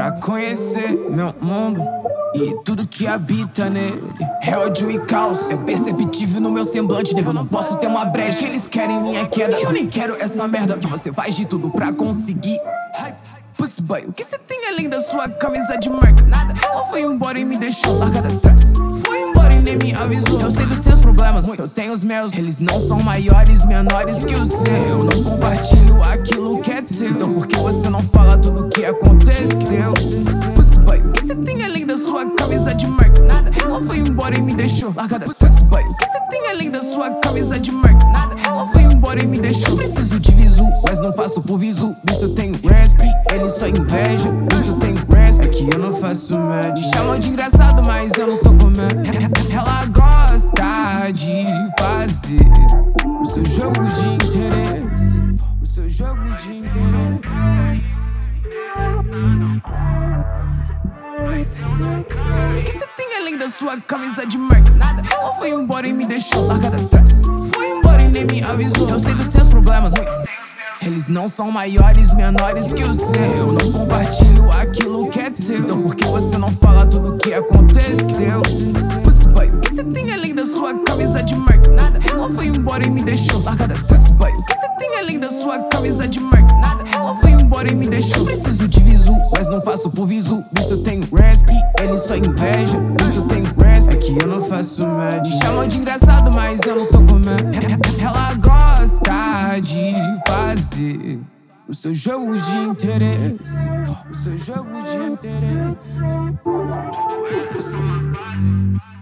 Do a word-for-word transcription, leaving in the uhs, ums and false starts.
pra conhecer meu mundo e tudo que habita nele. É ódio e caos, é perceptível no meu semblante, nego. Eu não posso ter uma brecha, eles querem minha queda. Eu nem quero essa merda, que você faz de tudo pra conseguir. Pussy boy, o que você tem além da sua camisa de marca? Nada. Ela foi embora e me deixou largada atrás. Foi embora e nem me avisou. Eu sei dos seus problemas, eu tenho os meus. Eles não são maiores, menores que o seu. Eu não compartilho aquilo que é teu. Então por que você não fala tudo o que aconteceu? Pussy boy, o que você tem além da sua camisa de marca? Nada. Ela foi embora e me deixou largada atrás. Pussy boy, o que você tem além da sua camisa de marca? Nada. Ela foi embora e me deixou. Preciso de visu, mas não faço por visu. Nisso eu tenho resp, ele só inveja. Nisso eu tenho resp, que eu não faço match. Chamam de engraçado, mas eu não sou comédia. Ela gosta de fazer o seu jogo de interesse. O seu jogo de interesse. O que você tem além da sua camisa de marca? Nada. Ela foi embora e me deixou largada atrás. Foi embora e nem me avisou. Eu sei dos seus problemas, eles não são maiores, menores que o seu. Eu não compartilho aquilo que é teu. Então por que você não fala tudo o que aconteceu? Pussy boy, o que você tem além da sua camisa de marca? Nada. Ela foi embora e me deixou largada atrás. Pussy boy, o que você tem além da sua camisa de marca? Nada. Ela foi embora e me deixou. Preciso de visu, mas não faço por visu. Nisso eu tenho resp, ele só inveja. Nisso eu tenho resp, que eu não faço match. Chamam de engraçado, mas eu não sou comédia. Ela gosta de fazer o seu jogo de interesse. O seu jogo de interesse.